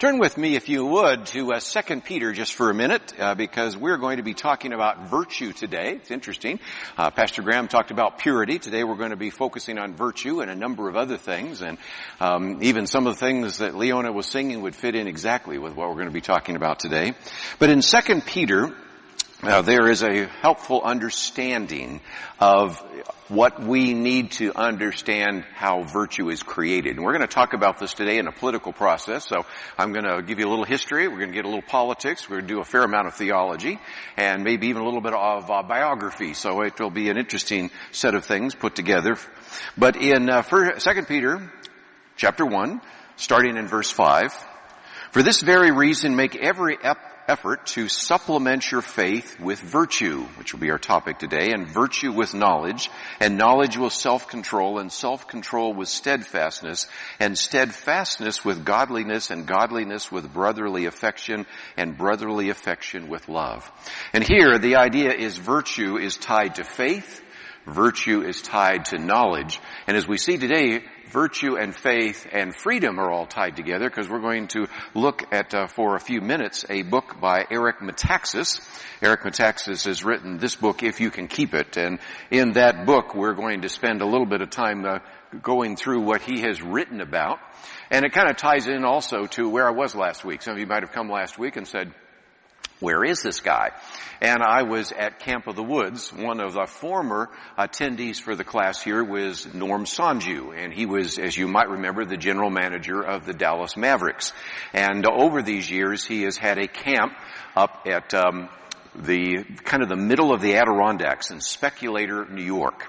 Turn with me, if you would, to 2 Peter just for a minute, because we're going to be talking about virtue today. It's interesting. Pastor Graham talked about purity. Today we're going to be focusing on virtue and a number of other things, and even some of the things that Leona was singing would fit in exactly with what we're going to be talking about today. But in 2 Peter, there is a helpful understanding of what we need to understand how virtue is created. And we're going to talk about this today in a political process. So I'm going to give you a little history. We're going to get a little politics. We're going to do a fair amount of theology and maybe even a little bit of biography. So it will be an interesting set of things put together. But in 2 Peter chapter 1, starting in verse 5, for this very reason make every effort to supplement your faith with virtue, which will be our topic today, and virtue with knowledge, and knowledge with self-control, and self-control with steadfastness, and steadfastness with godliness, and godliness with brotherly affection, and brotherly affection with love. And here the idea is virtue is tied to faith, virtue is tied to knowledge, and as we see today, virtue and faith and freedom are all tied together, because we're going to look at, for a few minutes, a book by Eric Metaxas. Eric Metaxas has written this book, If You Can Keep It. And in that book, we're going to spend a little bit of time going through what he has written about. And it kind of ties in also to where I was last week. Some of you might have come last week and said, where is this guy? And I was at Camp of the Woods. One of the former attendees for the class here was Norm Sonju, and he was, as you might remember, the general manager of the Dallas Mavericks. And over these years, he has had a camp up at the kind of the middle of the Adirondacks in Speculator, New York.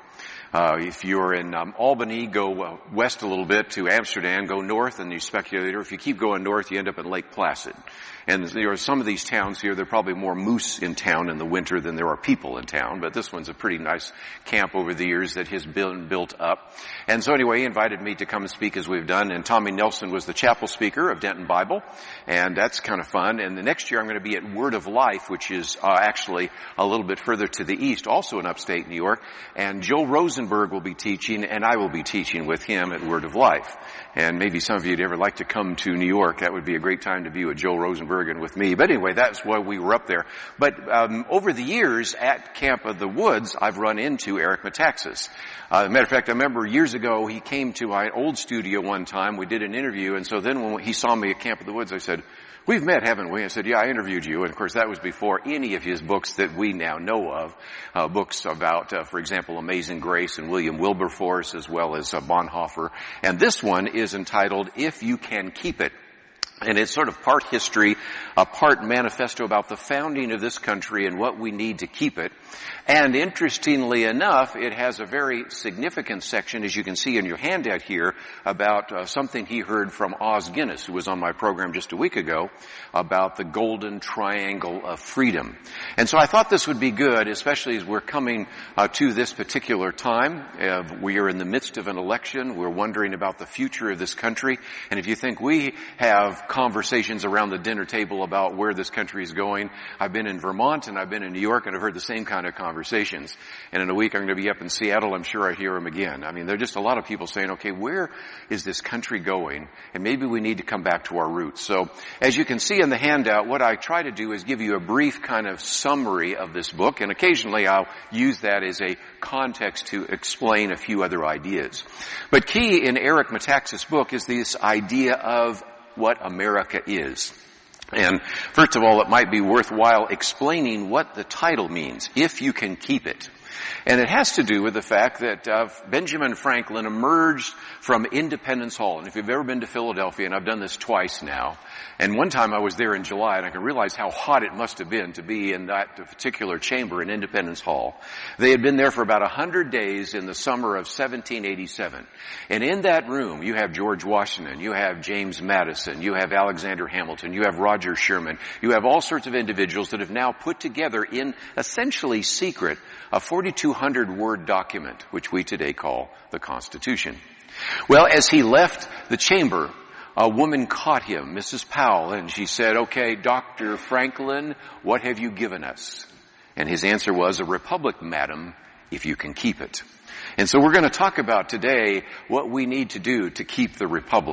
If you're in Albany, go west a little bit to Amsterdam, go north and you Speculator. If you keep going north, you end up in Lake Placid. And there are some of these towns here, there are probably more moose in town in the winter than there are people in town, but this one's a pretty nice camp over the years that has been built up. And so anyway, he invited me to come and speak as we've done, and Tommy Nelson was the chapel speaker of Denton Bible, and that's kind of fun. And the next year I'm going to be at Word of Life, which is actually a little bit further to the east, also in upstate New York, and Joe Rosenberg will be teaching, and I will be teaching with him at Word of Life. And maybe some of you would ever like to come to New York. That would be a great time to be with Joe Rosenberg and with me. But anyway, that's why we were up there. But over the years at Camp of the Woods, I've run into Eric Metaxas. Matter of fact, I remember years ago he came to my old studio one time. We did an interview, and so then when he saw me at Camp of the Woods, I said, "We've met, haven't we?" I said, "Yeah, I interviewed you." And of course, that was before any of his books that we now know of. Books about, for example, Amazing Grace and William Wilberforce, as well as Bonhoeffer. And this one is entitled, If You Can Keep It. And it's sort of part history, a part manifesto about the founding of this country and what we need to keep it. And interestingly enough, it has a very significant section, as you can see in your handout here, about something he heard from Os Guinness, who was on my program just a week ago, about the golden triangle of freedom. And so I thought this would be good, especially as we're coming to this particular time. We are in the midst of an election. We're wondering about the future of this country. And if you think we have conversations around the dinner table about where this country is going, I've been in Vermont and I've been in New York and I've heard the same kind of conversations. And in a week I'm going to be up in Seattle. I'm sure I hear them again. I mean, there are just a lot of people saying, okay, where is this country going? And maybe we need to come back to our roots. So as you can see in the handout, what I try to do is give you a brief kind of summary of this book, and occasionally I'll use that as a context to explain a few other ideas. But key in Eric Metaxas' book is this idea of what America is. And first of all, it might be worthwhile explaining what the title means, If You Can Keep It. And it has to do with the fact that Benjamin Franklin emerged from Independence Hall. And if you've ever been to Philadelphia, and I've done this twice now, and one time I was there in July, and I can realize how hot it must have been to be in that particular chamber in Independence Hall. They had been there for about 100 days in the summer of 1787. And in that room, you have George Washington, you have James Madison, you have Alexander Hamilton, you have Roger Sherman, you have all sorts of individuals that have now put together in essentially secret a 4,200-word document, which we today call the Constitution. Well, as he left the chamber, a woman caught him, Mrs. Powell, and she said, "Okay, Dr. Franklin, what have you given us?" And his answer was, "A republic, madam, if you can keep it." And so we're going to talk about today what we need to do to keep the republic.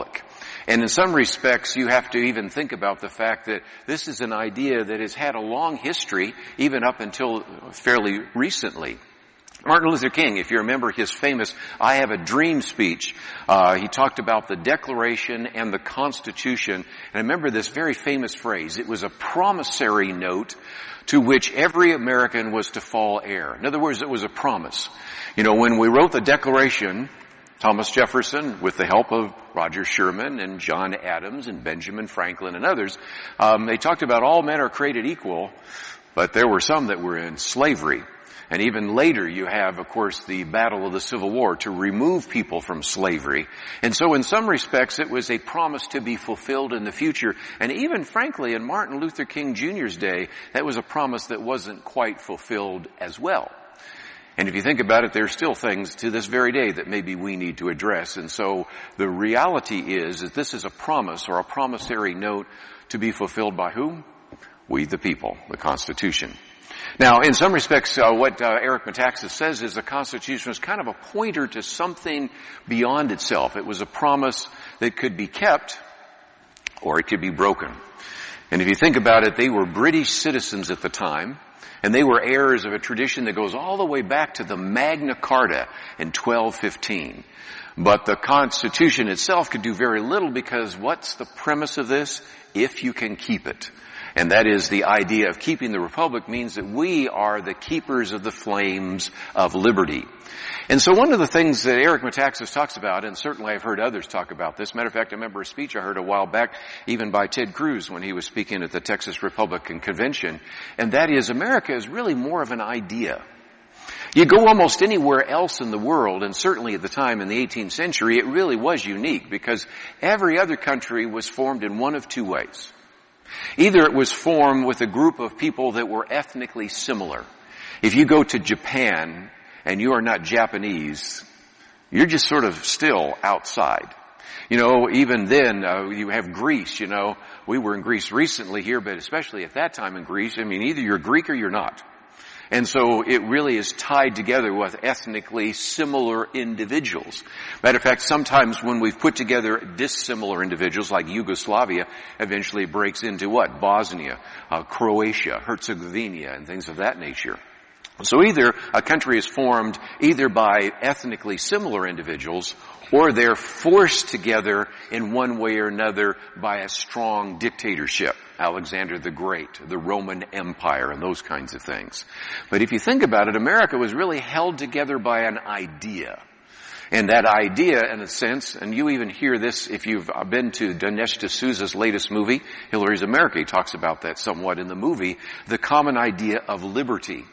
And in some respects, you have to even think about the fact that this is an idea that has had a long history, even up until fairly recently. Martin Luther King, if you remember his famous "I Have a Dream" speech, he talked about the Declaration and the Constitution. And I remember this very famous phrase. It was a promissory note to which every American was to fall heir. In other words, it was a promise. You know, when we wrote the Declaration, Thomas Jefferson, with the help of Roger Sherman and John Adams and Benjamin Franklin and others, they talked about all men are created equal, but there were some that were in slavery. And even later you have, of course, the battle of the Civil War to remove people from slavery. And so in some respects it was a promise to be fulfilled in the future. And even frankly in Martin Luther King Jr.'s day, that was a promise that wasn't quite fulfilled as well. And if you think about it, there's still things to this very day that maybe we need to address. And so the reality is that this is a promise or a promissory note to be fulfilled by whom? We the people, the Constitution. Now, in some respects, what Eric Metaxas says is the Constitution was kind of a pointer to something beyond itself. It was a promise that could be kept or it could be broken. And if you think about it, they were British citizens at the time, and they were heirs of a tradition that goes all the way back to the Magna Carta in 1215. But the Constitution itself could do very little because what's the premise of this? If you can keep it. And that is the idea of keeping the republic means that we are the keepers of the flames of liberty. And so one of the things that Eric Metaxas talks about, and certainly I've heard others talk about this, matter of fact, I remember a speech I heard a while back, even by Ted Cruz when he was speaking at the Texas Republican Convention, and that is America is really more of an idea. You go almost anywhere else in the world, and certainly at the time in the 18th century, it really was unique because every other country was formed in one of two ways. Either it was formed with a group of people that were ethnically similar. If you go to Japan and you are not Japanese, you're just sort of still outside. You know, even then, you have Greece, you know. We were in Greece recently here, but especially at that time in Greece, I mean, either you're Greek or you're not. And so it really is tied together with ethnically similar individuals. Matter of fact, sometimes when we've put together dissimilar individuals like Yugoslavia, eventually it breaks into what? Bosnia, Croatia, Herzegovina, and things of that nature. So either a country is formed either by ethnically similar individuals or they're forced together in one way or another by a strong dictatorship. Alexander the Great, the Roman Empire, and those kinds of things. But if you think about it, America was really held together by an idea. And that idea, in a sense, and you even hear this if you've been to Dinesh D'Souza's latest movie, Hillary's America, he talks about that somewhat in the movie, the common idea of liberty.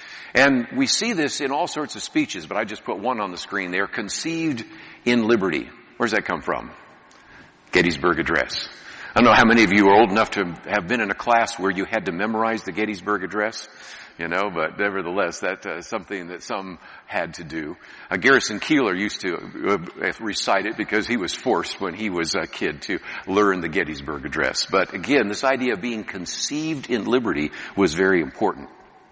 And we see this in all sorts of speeches, but I just put one on the screen there, conceived in liberty. Where's that come from? Gettysburg Address. I don't know how many of you are old enough to have been in a class where you had to memorize the Gettysburg Address, you know, but nevertheless, that's something that some had to do. Garrison Keillor used to recite it because he was forced when he was a kid to learn the Gettysburg Address. But again, this idea of being conceived in liberty was very important.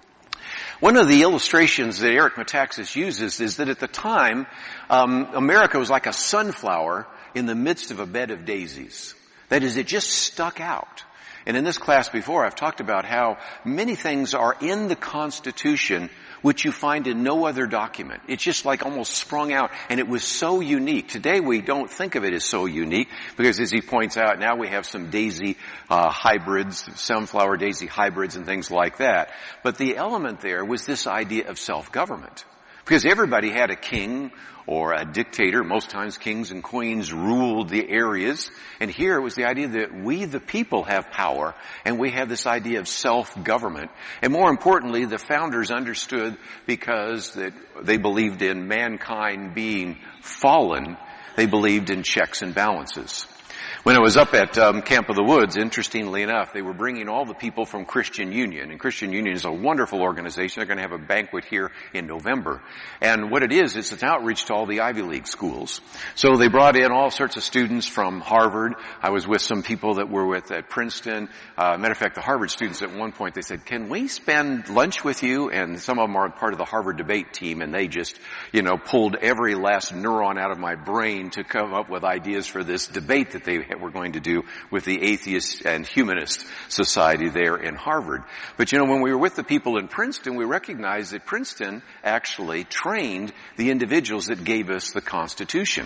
One of the illustrations that Eric Metaxas uses is that at the time, America was like a sunflower in the midst of a bed of daisies. That is, it just stuck out. And in this class before, I've talked about how many things are in the Constitution which you find in no other document. It's just like almost sprung out, and it was so unique. Today we don't think of it as so unique because, as he points out, now we have some daisy hybrids, sunflower daisy hybrids and things like that. But the element there was this idea of self-government. Because everybody had a king or a dictator. Most times kings and queens ruled the areas. And here it was the idea that we, the people, have power. And we have this idea of self-government. And more importantly, the founders understood because that they believed in mankind being fallen, they believed in checks and balances. When I was up at Camp of the Woods, interestingly enough, they were bringing all the people from Christian Union. And Christian Union is a wonderful organization. They're going to have a banquet here in November. And what it is, it's an outreach to all the Ivy League schools. So they brought in all sorts of students from Harvard. I was with some people that were at Princeton. Matter of fact, the Harvard students at one point, they said, "Can we spend lunch with you?" And some of them are part of the Harvard debate team, and they just, pulled every last neuron out of my brain to come up with ideas for this debate that they were going to do with the Atheist and Humanist Society there in Harvard. But when we were with the people in Princeton, we recognized that Princeton actually trained the individuals that gave us the Constitution.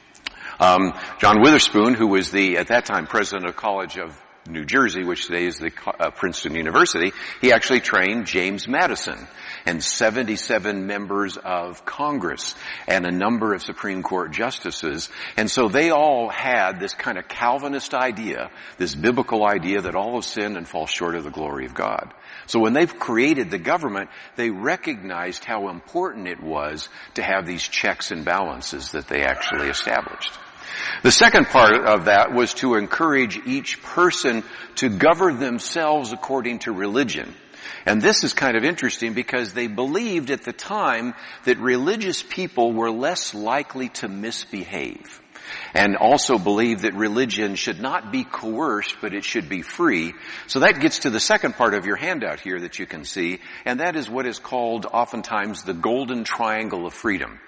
John Witherspoon, who was at that time president of College of New Jersey, which today is the Princeton University, he actually trained James Madison and 77 members of Congress and a number of Supreme Court justices. And so they all had this kind of Calvinist idea, this biblical idea that all have sinned and fall short of the glory of God. So when they've created the government, they recognized how important it was to have these checks and balances that they actually established. The second part of that was to encourage each person to govern themselves according to religion. And this is kind of interesting because they believed at the time that religious people were less likely to misbehave, and also believed that religion should not be coerced, but it should be free. So that gets to the second part of your handout here that you can see, and that is what is called oftentimes the Golden Triangle of Freedom.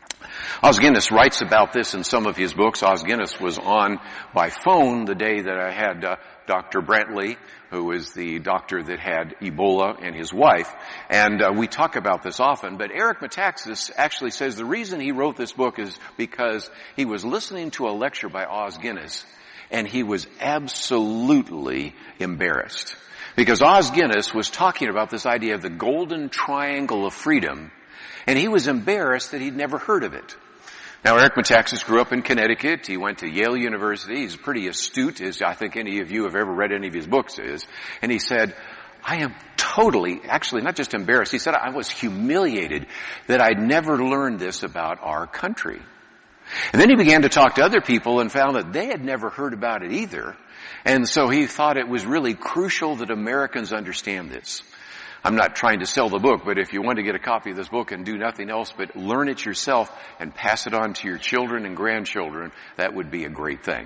Os Guinness writes about this in some of his books. Os Guinness was on by phone the day that I had Dr. Brantley, who is the doctor that had Ebola, and his wife. And we talk about this often. But Eric Metaxas actually says the reason he wrote this book is because he was listening to a lecture by Os Guinness, and he was absolutely embarrassed. Because Os Guinness was talking about this idea of the Golden Triangle of Freedom, and he was embarrassed that he'd never heard of it. Now, Eric Metaxas grew up in Connecticut. He went to Yale University. He's pretty astute, as I think any of you have ever read any of his books is. And he said, "I am totally, actually not just embarrassed," he said, "I was humiliated that I'd never learned this about our country." And then he began to talk to other people and found that they had never heard about it either. And so he thought it was really crucial that Americans understand this. I'm not trying to sell the book, but if you want to get a copy of this book and do nothing else but learn it yourself and pass it on to your children and grandchildren, that would be a great thing.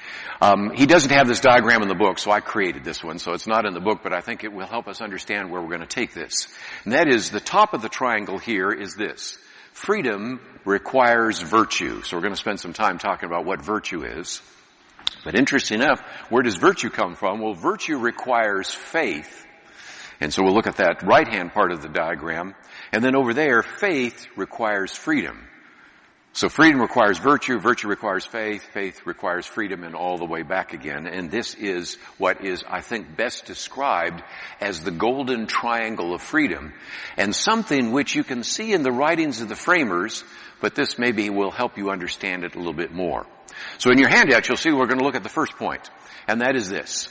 He doesn't have this diagram in the book, so I created this one. So it's not in the book, but I think it will help us understand where we're going to take this. And that is, the top of the triangle here is this: freedom requires virtue. So we're going to spend some time talking about what virtue is. But interesting enough, where does virtue come from? Well, virtue requires faith. And so we'll look at that right-hand part of the diagram. And then over there, faith requires freedom. So freedom requires virtue, virtue requires faith, faith requires freedom, and all the way back again. And this is what is, I think, best described as the Golden Triangle of Freedom, and something which you can see in the writings of the framers, but this maybe will help you understand it a little bit more. So in your handout, you'll see we're going to look at the first point, and that is this: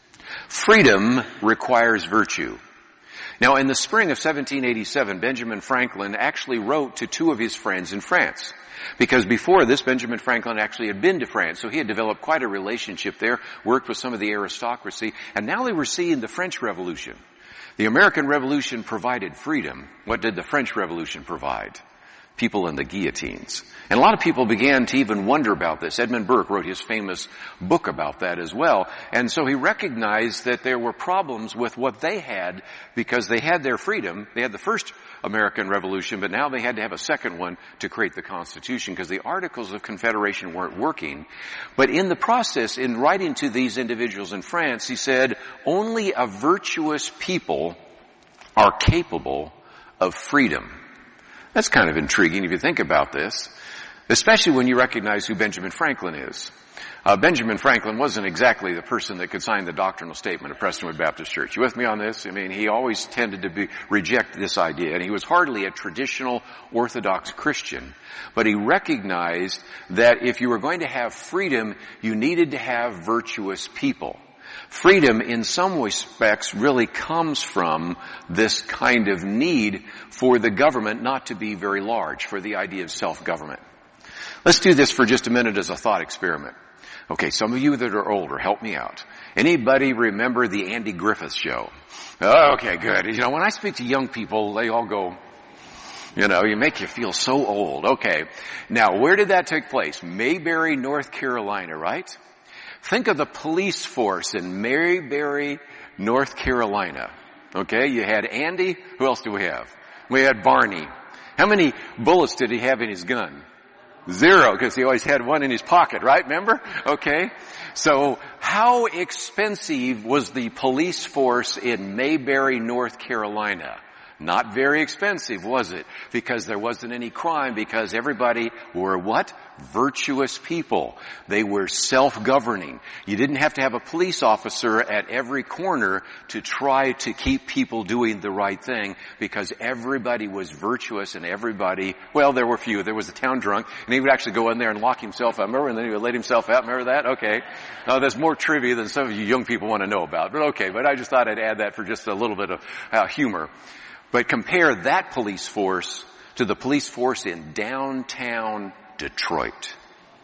freedom requires virtue. Now, in the spring of 1787, Benjamin Franklin actually wrote to two of his friends in France. Because before this, Benjamin Franklin actually had been to France, so he had developed quite a relationship there, worked with some of the aristocracy, and now they were seeing the French Revolution. The American Revolution provided freedom. What did the French Revolution provide? People in the guillotines. And a lot of people began to even wonder about this. Edmund Burke wrote his famous book about that as well. And so he recognized that there were problems with what they had, because they had their freedom. They had the first American Revolution, but now they had to have a second one to create the Constitution, because the Articles of Confederation weren't working. But in the process, in writing to these individuals in France, he said, only a virtuous people are capable of freedom. That's kind of intriguing if you think about this, especially when you recognize who Benjamin Franklin is. Benjamin Franklin wasn't exactly the person that could sign the doctrinal statement of Prestonwood Baptist Church. You with me on this? I mean, he always tended to reject this idea, and he was hardly a traditional Orthodox Christian. But he recognized that if you were going to have freedom, you needed to have virtuous people. Freedom, in some respects, really comes from this kind of need for the government not to be very large, for the idea of self-government. Let's do this for just a minute as a thought experiment. Okay, some of you that are older, help me out. Anybody remember the Andy Griffith Show? Oh, okay, good. You know, when I speak to young people, they all go, you know, you make you feel so old. Okay. Now, where did that take place? Mayberry, North Carolina, right? Think of the police force in Mayberry, North Carolina. Okay, you had Andy. Who else do we have? We had Barney. How many bullets did he have in his gun? 0, because he always had one in his pocket, right? Remember? Okay. So how expensive was the police force in Mayberry, North Carolina? Not very expensive, was it? Because there wasn't any crime, because everybody were what? Virtuous people. They were self-governing. You didn't have to have a police officer at every corner to try to keep people doing the right thing, because everybody was virtuous and everybody, well, there were few. There was a town drunk, and he would actually go in there and lock himself out. Remember? And then he would let himself out. Remember that? Okay. There's more trivia than some of you young people want to know about. But okay, but I just thought I'd add that for just a little bit of humor. But compare that police force to the police force in downtown Detroit,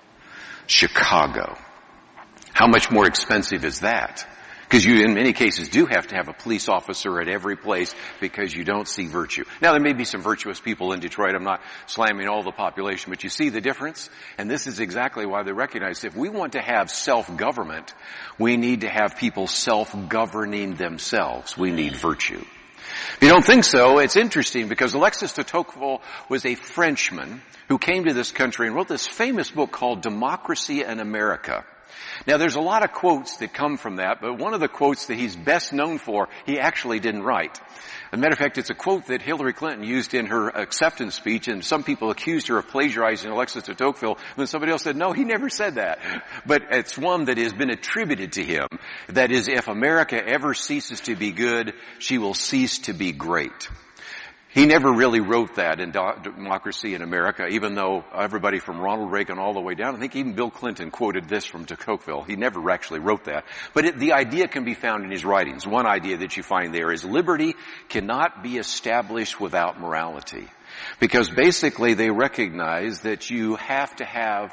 Chicago. How much more expensive is that? Because you, in many cases, do have to have a police officer at every place because you don't see virtue. Now, there may be some virtuous people in Detroit. I'm not slamming all the population, but you see the difference? And this is exactly why they recognize if we want to have self-government, we need to have people self-governing themselves. We need virtue. If you don't think so, it's interesting because Alexis de Tocqueville was a Frenchman who came to this country and wrote this famous book called Democracy in America. Now, there's a lot of quotes that come from that, but one of the quotes that he's best known for, he actually didn't write. As a matter of fact, it's a quote that Hillary Clinton used in her acceptance speech, and some people accused her of plagiarizing Alexis de Tocqueville, and then somebody else said, no, he never said that. But it's one that has been attributed to him. That is, if America ever ceases to be good, she will cease to be great. He never really wrote that in Democracy in America, even though everybody from Ronald Reagan all the way down, I think even Bill Clinton quoted this from de Tocqueville. He never actually wrote that. But the idea can be found in his writings. One idea that you find there is liberty cannot be established without morality. Because basically they recognize that you have to have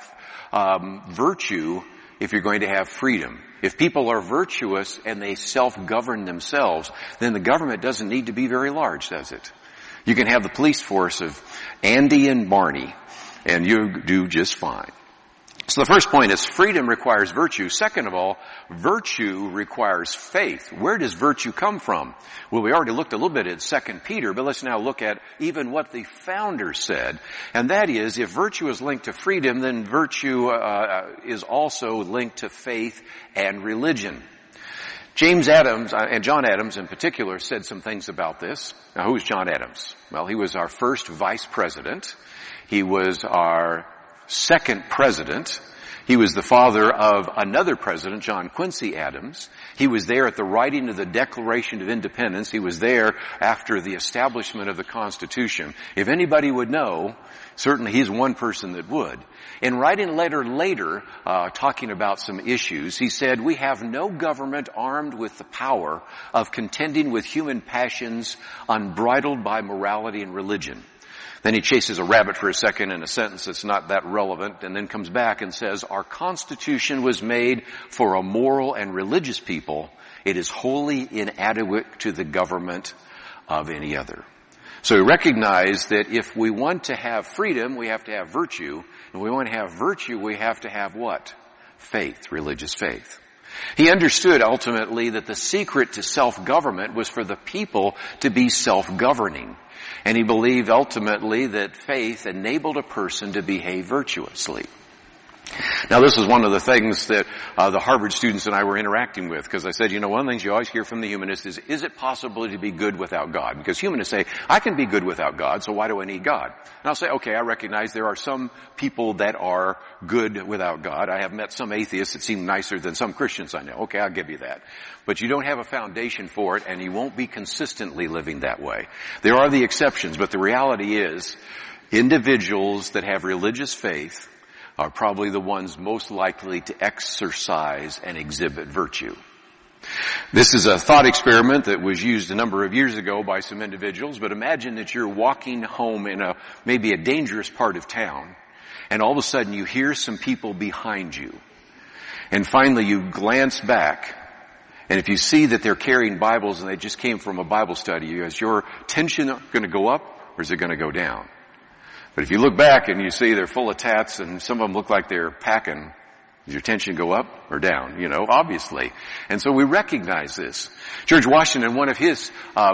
virtue if you're going to have freedom. If people are virtuous and they self-govern themselves, then the government doesn't need to be very large, does it? You can have the police force of Andy and Barney, and you do just fine. So the first point is freedom requires virtue. Second of all, virtue requires faith. Where does virtue come from? Well, we already looked a little bit at 2 Peter, but let's now look at even what the founder said. And that is, if virtue is linked to freedom, then virtue is also linked to faith and religion. James Adams, and John Adams in particular, said some things about this. Now, who is John Adams? Well, he was our first vice president. He was our second president. He was the father of another president, John Quincy Adams. He was there at the writing of the Declaration of Independence. He was there after the establishment of the Constitution. If anybody would know, certainly he's one person that would. In writing a letter later, talking about some issues, he said, "We have no government armed with the power of contending with human passions unbridled by morality and religion." Then he chases a rabbit for a second in a sentence that's not that relevant, and then comes back and says, "Our Constitution was made for a moral and religious people. It is wholly inadequate to the government of any other." So we recognize that if we want to have freedom, we have to have virtue. If we want to have virtue, we have to have what? Faith, religious faith. He understood ultimately that the secret to self-government was for the people to be self-governing. And he believed ultimately that faith enabled a person to behave virtuously. Now, this is one of the things that the Harvard students and I were interacting with, because I said, you know, one of the things you always hear from the humanists is it possible to be good without God? Because humanists say, I can be good without God, so why do I need God? And I'll say, okay, I recognize there are some people that are good without God. I have met some atheists that seem nicer than some Christians I know. Okay, I'll give you that. But you don't have a foundation for it, and you won't be consistently living that way. There are the exceptions, but the reality is individuals that have religious faith are probably the ones most likely to exercise and exhibit virtue. This is a thought experiment that was used a number of years ago by some individuals, but imagine that you're walking home in maybe a dangerous part of town, and all of a sudden you hear some people behind you. and finally you glance back, and if you see that they're carrying Bibles and they just came from a Bible study, is your tension going to go up or is it going to go down? But if you look back and you see they're full of tats and some of them look like they're packing, does your tension go up or down? Obviously. And so we recognize this. George Washington, in one of his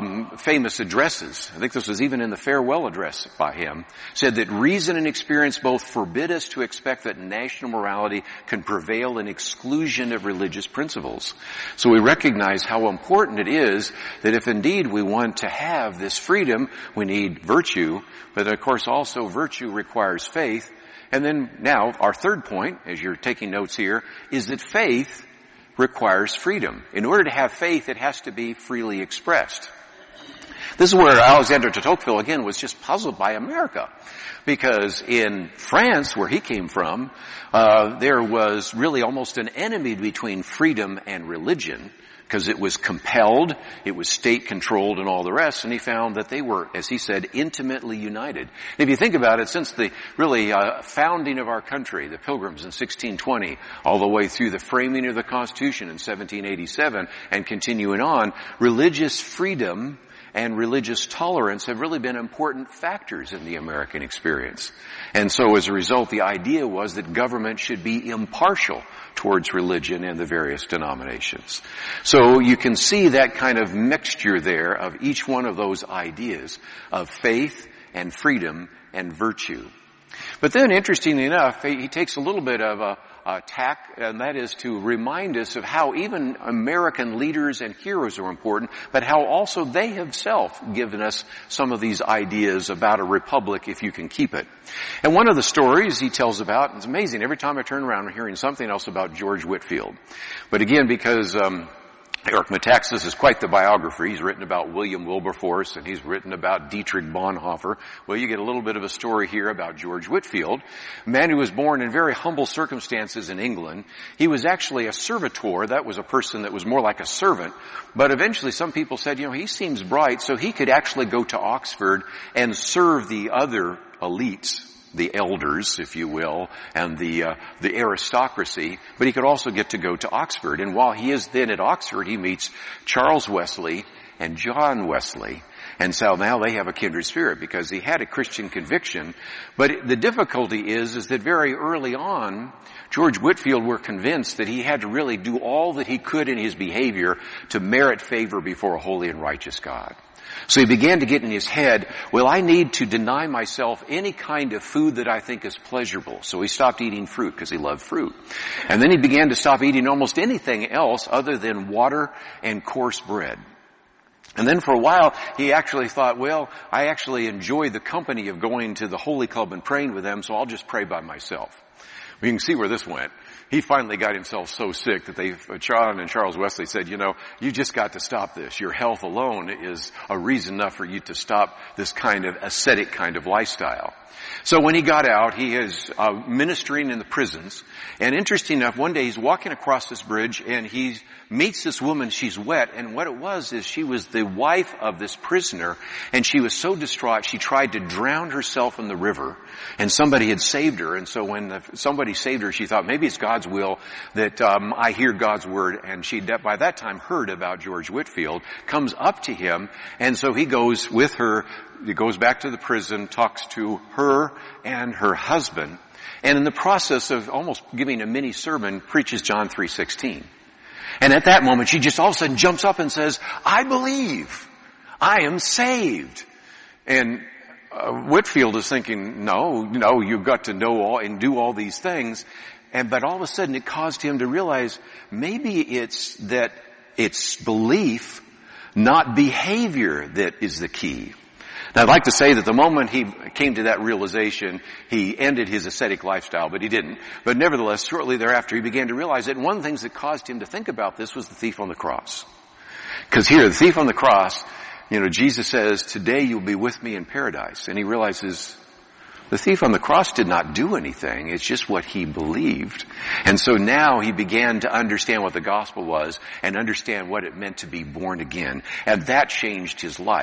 famous addresses, I think this was even in the farewell address by him, said that reason and experience both forbid us to expect that national morality can prevail in exclusion of religious principles. So we recognize how important it is that if indeed we want to have this freedom, we need virtue, but of course also virtue requires faith. And then now, our third point, as you're taking notes here, is that faith requires freedom. In order to have faith, it has to be freely expressed. This is where Alexander de Tocqueville, again, was just puzzled by America. Because in France, where he came from, there was really almost an enemy between freedom and religion, because it was compelled, it was state-controlled and all the rest, and he found that they were, as he said, intimately united. If you think about it, since the really founding of our country, the Pilgrims in 1620, all the way through the framing of the Constitution in 1787, and continuing on, religious freedom and religious tolerance have really been important factors in the American experience. And so as a result, the idea was that government should be impartial towards religion and the various denominations. So you can see that kind of mixture there of each one of those ideas of faith and freedom and virtue. But then, interestingly enough, he takes a little bit of a tack, and that is to remind us of how even American leaders and heroes are important, but how also they have given us some of these ideas about a republic if you can keep it. And one of the stories he tells about, it's amazing, every time I turn around I'm hearing something else about George Whitefield. But again, because Eric Metaxas is quite the biographer. He's written about William Wilberforce and he's written about Dietrich Bonhoeffer. Well, you get a little bit of a story here about George Whitefield, a man who was born in very humble circumstances in England. He was actually a servitor. That was a person that was more like a servant. But eventually some people said, he seems bright, so he could actually go to Oxford and serve the other elites, the elders, if you will, and the aristocracy, but he could also get to go to Oxford. And while he is then at Oxford, he meets Charles Wesley and John Wesley. And so now they have a kindred spirit because he had a Christian conviction. But the difficulty is that very early on, George Whitefield were convinced that he had to really do all that he could in his behavior to merit favor before a holy and righteous God. So he began to get in his head, I need to deny myself any kind of food that I think is pleasurable. So he stopped eating fruit because he loved fruit. And then he began to stop eating almost anything else other than water and coarse bread. And then for a while, he actually thought, I actually enjoy the company of going to the Holy Club and praying with them, so I'll just pray by myself. You can see where this went. He finally got himself so sick that John and Charles Wesley said, you just got to stop this. Your health alone is a reason enough for you to stop this kind of ascetic kind of lifestyle. So when he got out, he is ministering in the prisons. And interesting enough, one day he's walking across this bridge and he meets this woman. She's wet. And what it was is she was the wife of this prisoner. And she was so distraught, she tried to drown herself in the river. And somebody had saved her. And so when somebody saved her, she thought, maybe it's God's will that I hear God's word. And she, by that time, heard about George Whitefield, comes up to him. And so he goes with her. He goes back to the prison, talks to her and her husband, and in the process of almost giving a mini sermon, preaches John 3:16. And at that moment, she just all of a sudden jumps up and says, I believe. I am saved. And Whitefield is thinking, no, you've got to know all and do all these things. But all of a sudden it caused him to realize maybe it's that it's belief, not behavior, that is the key. Now, I'd like to say that the moment he came to that realization, he ended his ascetic lifestyle, but he didn't. But nevertheless, shortly thereafter, he began to realize that one of the things that caused him to think about this was the thief on the cross. Because here, the thief on the cross, Jesus says, today you'll be with me in paradise. And he realizes the thief on the cross did not do anything. It's just what he believed. And so now he began to understand what the gospel was and understand what it meant to be born again. And that changed his life.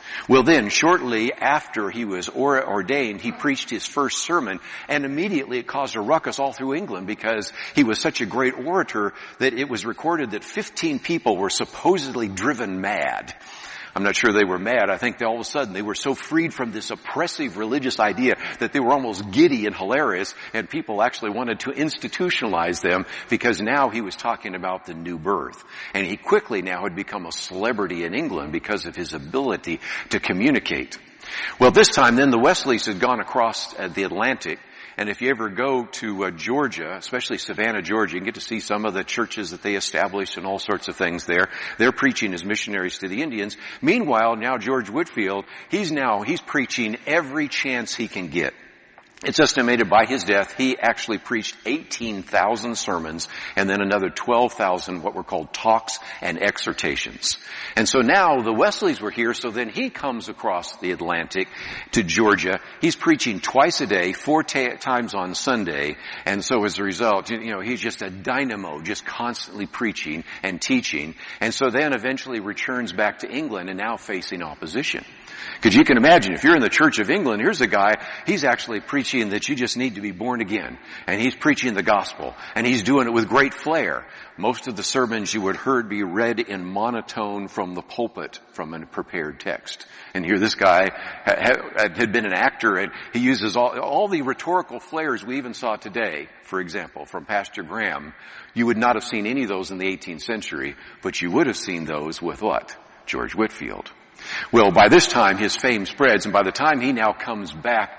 Well then, shortly after he was ordained, he preached his first sermon, and immediately it caused a ruckus all through England because he was such a great orator that it was recorded that 15 people were supposedly driven mad. I'm not sure they were mad. I think all of a sudden they were so freed from this oppressive religious idea that they were almost giddy and hilarious, and people actually wanted to institutionalize them because now he was talking about the new birth. And he quickly now had become a celebrity in England because of his ability to communicate. Well, this time then the Wesleys had gone across the Atlantic. And if you ever go to Georgia, especially Savannah, Georgia, you can get to see some of the churches that they established and all sorts of things there. They're preaching as missionaries to the Indians. Meanwhile, now George Whitefield, he's preaching every chance he can get. It's estimated by his death, he actually preached 18,000 sermons and then another 12,000 what were called talks and exhortations. And so now the Wesleys were here, so then he comes across the Atlantic to Georgia. He's preaching twice a day, 4 times on Sunday, and so as a result, he's just a dynamo, just constantly preaching and teaching, and so then eventually returns back to England and now facing opposition. Because you can imagine, if you're in the Church of England, here's a guy, he's actually preaching that you just need to be born again. And he's preaching the gospel. And he's doing it with great flair. Most of the sermons you would heard be read in monotone from the pulpit from a prepared text. And here this guy had been an actor, and he uses all the rhetorical flairs we even saw today, for example, from Pastor Graham. You would not have seen any of those in the 18th century, but you would have seen those with what? George Whitefield. Well, by this time his fame spreads, and by the time he now comes back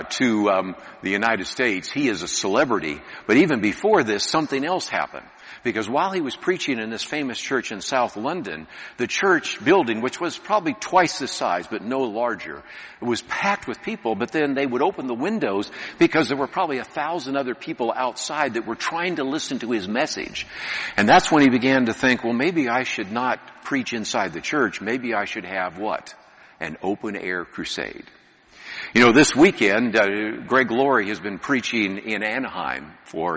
to the United States, he is a celebrity. But even before this, something else happened. Because while he was preaching in this famous church in South London, the church building, which was probably twice this size but no larger, was packed with people, but then they would open the windows because there were probably 1,000 other people outside that were trying to listen to his message. And that's when he began to think, well, maybe I should not preach inside the church. Maybe I should have what? An open-air crusade. This weekend, Greg Laurie has been preaching in Anaheim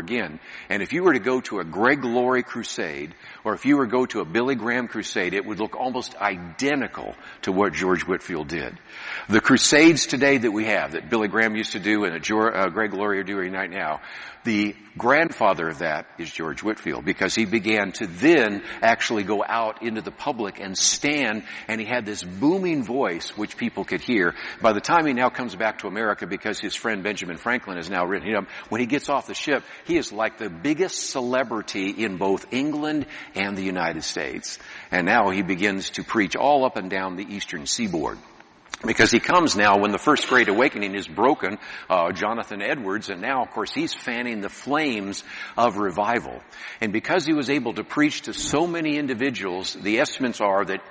and if you were to go to a Greg Laurie crusade, or if you were to go to a Billy Graham crusade, it would look almost identical to what George Whitefield did. The crusades today that we have, that Billy Graham used to do and that Greg Laurie are doing right now, the grandfather of that is George Whitefield, because he began to then actually go out into the public and stand, and he had this booming voice which people could hear. By the time he now comes back to America, because his friend Benjamin Franklin has now written him, when he gets off the ship, he is like the biggest celebrity in both England and the United States. And now he begins to preach all up and down the eastern seaboard. Because he comes now when the First Great Awakening is broken, Jonathan Edwards, and now, of course, he's fanning the flames of revival. And because he was able to preach to so many individuals, the estimates are that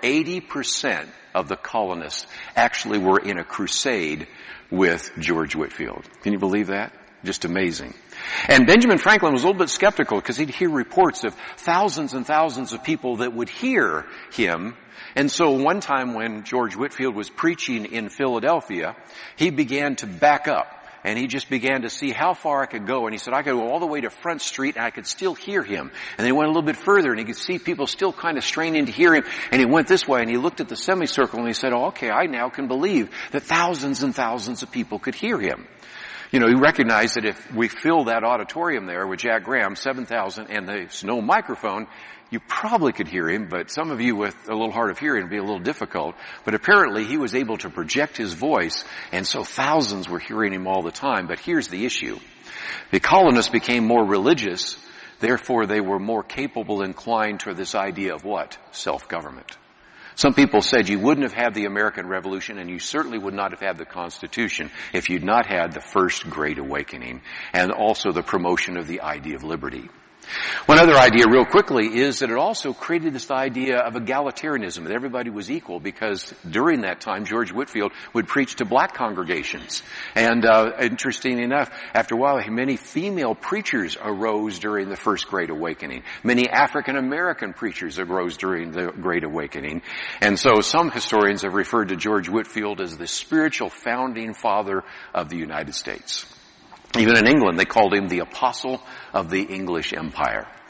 80% of the colonists actually were in a crusade with George Whitefield. Can you believe that? Just amazing. And Benjamin Franklin was a little bit skeptical because he'd hear reports of thousands and thousands of people that would hear him. And so one time when George Whitefield was preaching in Philadelphia, he began to back up. And he just began to see how far I could go. And he said, I could go all the way to Front Street and I could still hear him. And then he went a little bit further and he could see people still kind of straining to hear him. And he went this way and he looked at the semicircle and he said, okay, I now can believe that thousands and thousands of people could hear him. He recognized that if we fill that auditorium there with Jack Graham, 7,000, and there's no microphone, you probably could hear him, but some of you with a little hard of hearing would be a little difficult. But apparently he was able to project his voice, and so thousands were hearing him all the time. But here's the issue. The colonists became more religious, therefore they were more capable, inclined to this idea of what? Self-government. Some people said you wouldn't have had the American Revolution, and you certainly would not have had the Constitution if you'd not had the First Great Awakening and also the promotion of the idea of liberty. One other idea real quickly is that it also created this idea of egalitarianism, that everybody was equal, because during that time George Whitefield would preach to black congregations. And interesting enough, after a while many female preachers arose during the First Great Awakening. Many African American preachers arose during the Great Awakening. And so some historians have referred to George Whitefield as the spiritual founding father of the United States. Even in England, they called him the Apostle of the English Empire.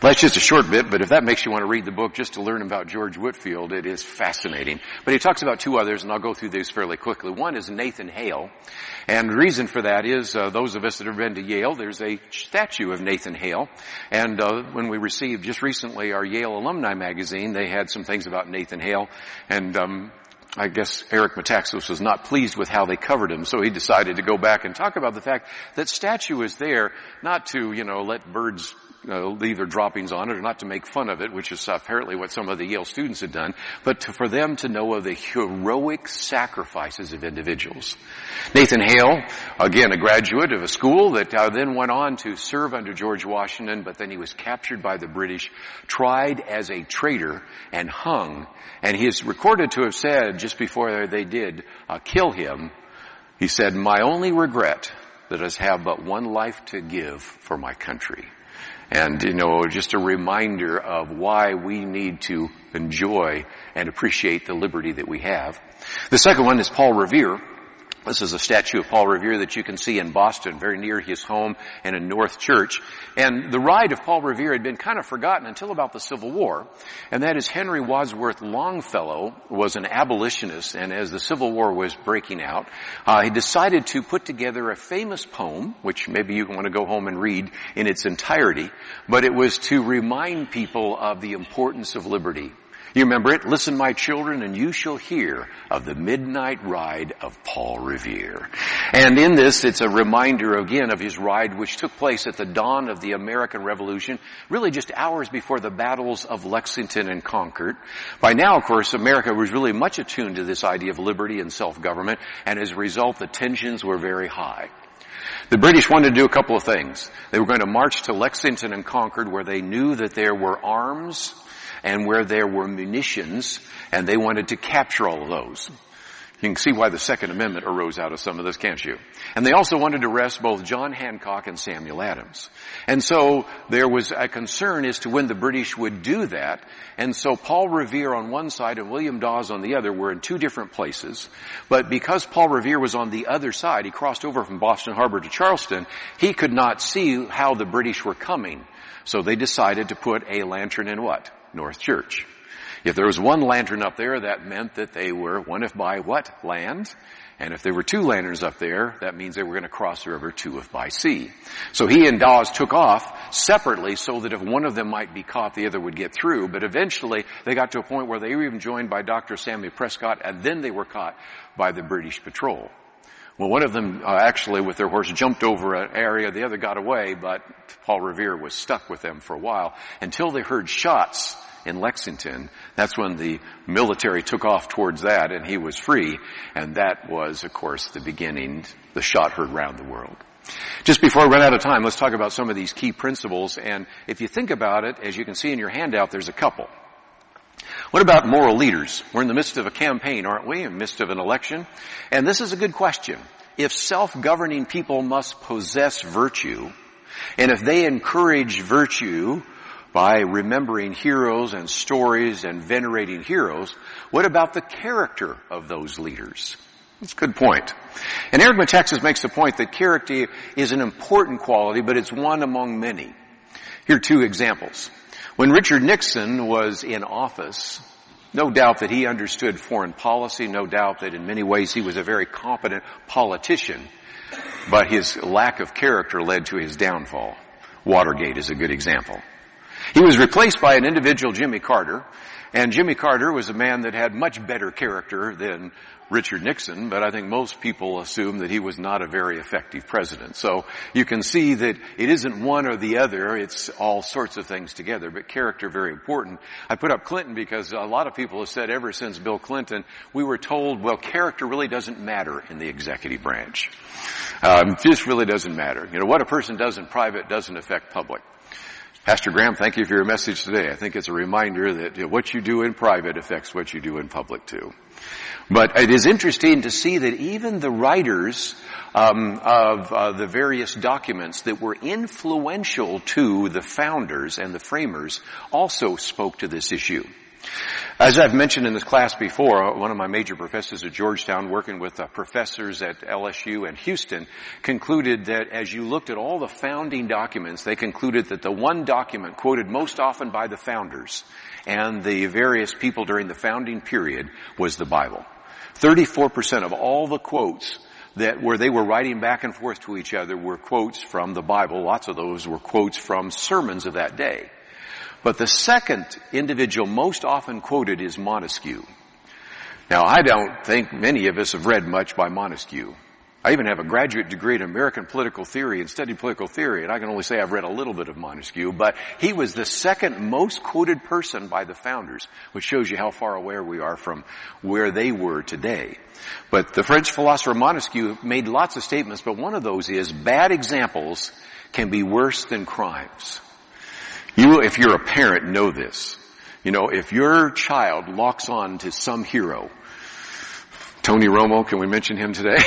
Well, that's just a short bit, but if that makes you want to read the book just to learn about George Whitefield, it is fascinating. But he talks about two others, and I'll go through these fairly quickly. One is Nathan Hale, and the reason for that is those of us that have been to Yale, there's a statue of Nathan Hale, and when we received just recently our Yale Alumni magazine, they had some things about Nathan Hale, and I guess Eric Metaxas was not pleased with how they covered him, so he decided to go back and talk about the fact that statue is there not to, let birds leave their droppings on it, or not to make fun of it, which is apparently what some of the Yale students had done, but for them to know of the heroic sacrifices of individuals. Nathan Hale, again, a graduate of a school that then went on to serve under George Washington, but then he was captured by the British, tried as a traitor, and hung. And he is recorded to have said, just before they did kill him, he said, "My only regret that I have but one life to give for my country." And, just a reminder of why we need to enjoy and appreciate the liberty that we have. The second one is Paul Revere. This is a statue of Paul Revere that you can see in Boston, very near his home and in North Church. And the ride of Paul Revere had been kind of forgotten until about the Civil War. And that is Henry Wadsworth Longfellow was an abolitionist, and as the Civil War was breaking out, he decided to put together a famous poem, which maybe you want to go home and read in its entirety, but it was to remind people of the importance of liberty. You remember it? "Listen, my children, and you shall hear of the midnight ride of Paul Revere." And in this, it's a reminder again of his ride, which took place at the dawn of the American Revolution, really just hours before the battles of Lexington and Concord. By now, of course, America was really much attuned to this idea of liberty and self-government, and as a result, the tensions were very high. The British wanted to do a couple of things. They were going to march to Lexington and Concord, where they knew that there were arms and where there were munitions, and they wanted to capture all of those. You can see why the Second Amendment arose out of some of this, can't you? And they also wanted to arrest both John Hancock and Samuel Adams. And so there was a concern as to when the British would do that. And so Paul Revere on one side and William Dawes on the other were in two different places. But because Paul Revere was on the other side, he crossed over from Boston Harbor to Charleston, he could not see how the British were coming. So they decided to put a lantern in what? North Church. If there was one lantern up there, that meant that they were one if by what? Land. And if there were two lanterns up there, that means they were going to cross the river two if by sea. So he and Dawes took off separately so that if one of them might be caught, the other would get through. But eventually they got to a point where they were even joined by Dr. Samuel Prescott, and then they were caught by the British patrol. Well, one of them actually with their horse jumped over an area. The other got away, but Paul Revere was stuck with them for a while until they heard shots in Lexington. That's when the military took off towards that, and he was free. And that was, of course, the beginning. The shot heard round the world. Just before I run out of time, let's talk about some of these key principles. And if you think about it, as you can see in your handout, there's a couple. What about moral leaders? We're in the midst of a campaign, aren't we? In the midst of an election. And this is a good question. If self-governing people must possess virtue, and if they encourage virtue by remembering heroes and stories and venerating heroes, what about the character of those leaders? That's a good point. And Eric Metaxas makes the point that character is an important quality, but it's one among many. Here are two examples. When Richard Nixon was in office, no doubt that he understood foreign policy, no doubt that in many ways he was a very competent politician, but his lack of character led to his downfall. Watergate is a good example. He was replaced by an individual, Jimmy Carter, and Jimmy Carter was a man that had much better character than Richard Nixon, but I think most people assume that he was not a very effective president. So you can see that it isn't one or the other, it's all sorts of things together, but character very important. I put up Clinton because a lot of people have said ever since Bill Clinton, we were told, well, character really doesn't matter in the executive branch. It just really doesn't matter. You know, what a person does in private doesn't affect public. Pastor Graham, thank you for your message today. I think it's a reminder that what you do in private affects what you do in public too. But it is interesting to see that even the writers of the various documents that were influential to the founders and the framers also spoke to this issue. As I've mentioned in this class before, one of my major professors at Georgetown, working with professors at LSU and Houston, concluded that as you looked at all the founding documents, they concluded that the one document quoted most often by the founders and the various people during the founding period was the Bible. 34% of all the quotes where they were writing back and forth to each other were quotes from the Bible. Lots of those were quotes from sermons of that day. But the second individual most often quoted is Montesquieu. Now, I don't think many of us have read much by Montesquieu. I even have a graduate degree in American political theory and studied political theory, and I can only say I've read a little bit of Montesquieu, but he was the second most quoted person by the founders, which shows you how far away we are from where they were today. But the French philosopher Montesquieu made lots of statements, but one of those is, bad examples can be worse than crimes. You, if you're a parent, know this. You know, if your child locks on to some hero, Tony Romo, can we mention him today?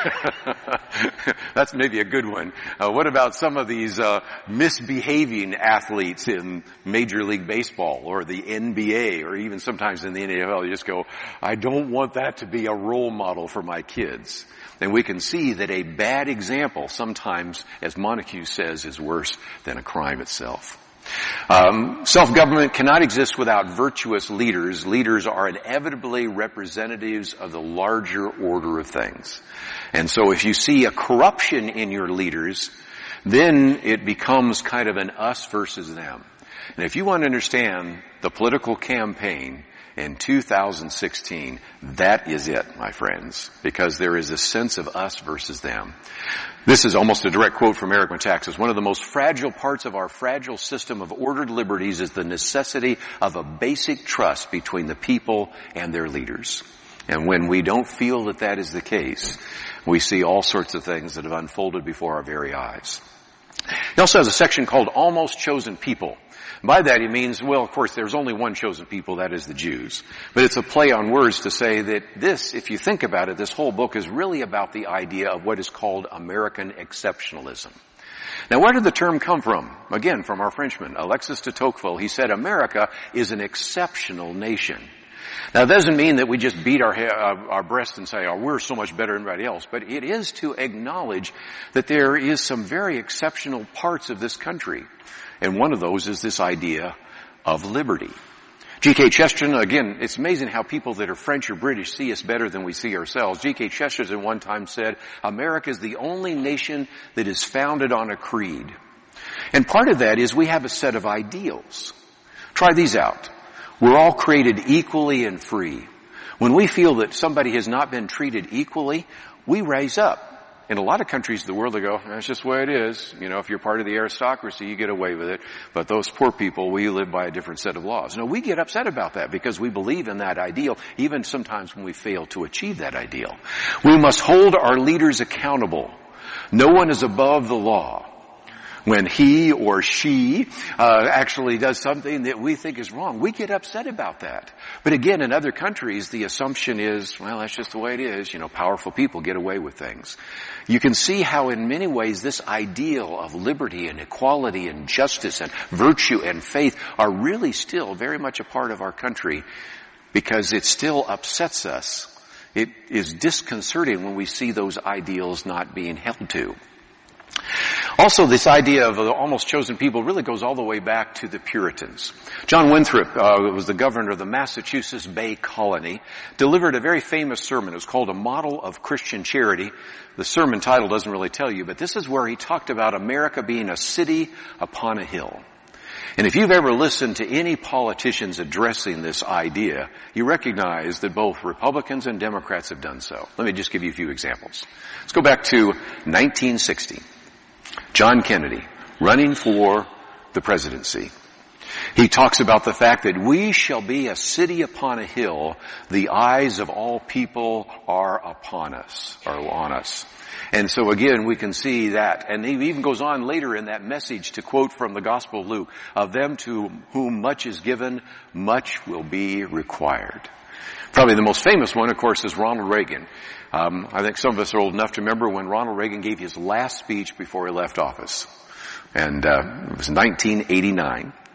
That's maybe a good one. What about some of these misbehaving athletes in Major League Baseball or the NBA or even sometimes in the NFL? You just go, I don't want that to be a role model for my kids. And we can see that a bad example sometimes, as Montesquieu says, is worse than a crime itself. Self-government cannot exist without virtuous leaders. Leaders are inevitably representatives of the larger order of things. And so if you see a corruption in your leaders, then it becomes kind of an us versus them. And if you want to understand the political campaign in 2016, that is it, my friends, because there is a sense of us versus them. This is almost a direct quote from Eric Metaxas. One of the most fragile parts of our fragile system of ordered liberties is the necessity of a basic trust between the people and their leaders. And when we don't feel that that is the case, we see all sorts of things that have unfolded before our very eyes. He also has a section called Almost Chosen People. By that he means, well, of course, there's only one chosen people, that is the Jews. But it's a play on words to say that this, if you think about it, this whole book is really about the idea of what is called American exceptionalism. Now, where did the term come from? Again, from our Frenchman, Alexis de Tocqueville. He said, America is an exceptional nation. Now, it doesn't mean that we just beat our breast and say, oh, we're so much better than everybody else. But it is to acknowledge that there is some very exceptional parts of this country. And one of those is this idea of liberty. G.K. Chesterton, again, it's amazing how people that are French or British see us better than we see ourselves. G.K. Chesterton one time said, America is the only nation that is founded on a creed. And part of that is we have a set of ideals. Try these out. We're all created equally and free. When we feel that somebody has not been treated equally, we raise up. In a lot of countries of the world, they go, that's just the way it is. You know, if you're part of the aristocracy, you get away with it. But those poor people, we live by a different set of laws. No, we get upset about that because we believe in that ideal, even sometimes when we fail to achieve that ideal. We must hold our leaders accountable. No one is above the law. When he or she actually does something that we think is wrong, we get upset about that. But again, in other countries, the assumption is, well, that's just the way it is. You know, powerful people get away with things. You can see how in many ways this ideal of liberty and equality and justice and virtue and faith are really still very much a part of our country because it still upsets us. It is disconcerting when we see those ideals not being held to. Also, this idea of the almost chosen people really goes all the way back to the Puritans. John Winthrop was the governor of the Massachusetts Bay Colony, delivered a very famous sermon. It was called A Model of Christian Charity. The sermon title doesn't really tell you, but this is where he talked about America being a city upon a hill. And if you've ever listened to any politicians addressing this idea, you recognize that both Republicans and Democrats have done so. Let me just give you a few examples. Let's go back to 1960. John Kennedy, running for the presidency. He talks about the fact that we shall be a city upon a hill. The eyes of all people are upon us, or on us. And so again, we can see that. And he even goes on later in that message to quote from the Gospel of Luke, of them to whom much is given, much will be required. Probably the most famous one, of course, is Ronald Reagan. I think some of us are old enough to remember when Ronald Reagan gave his last speech before he left office. And it was 1989.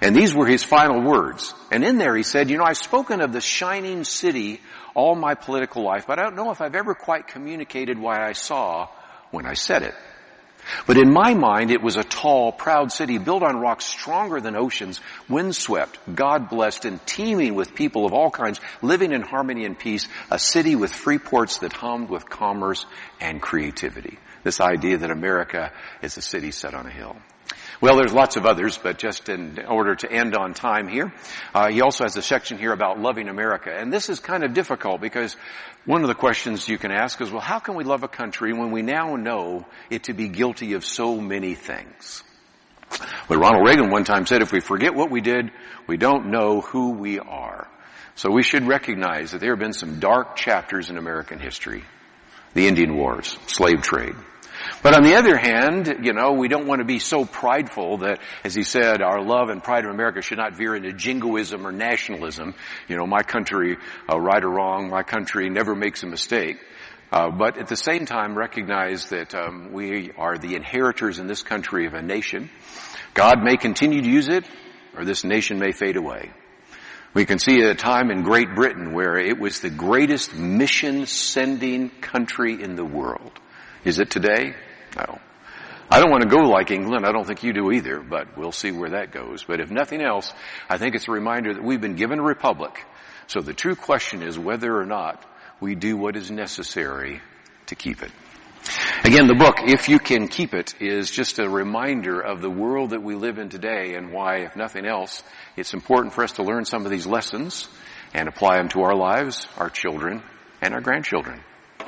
And these were his final words. And in there he said, I've spoken of the shining city all my political life, but I don't know if I've ever quite communicated what I saw when I said it. But in my mind, it was a tall, proud city built on rocks stronger than oceans, windswept, God-blessed, and teeming with people of all kinds, living in harmony and peace, a city with free ports that hummed with commerce and creativity. This idea that America is a city set on a hill. Well, there's lots of others, but just in order to end on time here, he also has a section here about loving America. And this is kind of difficult because one of the questions you can ask is, well, how can we love a country when we now know it to be guilty of so many things? But Ronald Reagan one time said, if we forget what we did, we don't know who we are. So we should recognize that there have been some dark chapters in American history. The Indian Wars, slave trade. But on the other hand, we don't want to be so prideful that, as he said, our love and pride of America should not veer into jingoism or nationalism. My country, right or wrong, my country never makes a mistake. But at the same time recognize that we are the inheritors in this country of a nation. God may continue to use it, or this nation may fade away. We can see a time in Great Britain where it was the greatest mission-sending country in the world. Is it today? No. I don't want to go like England. I don't think you do either, but we'll see where that goes. But if nothing else, I think it's a reminder that we've been given a republic. So the true question is whether or not we do what is necessary to keep it. Again, the book, If You Can Keep It, is just a reminder of the world that we live in today and why, if nothing else, it's important for us to learn some of these lessons and apply them to our lives, our children, and our grandchildren.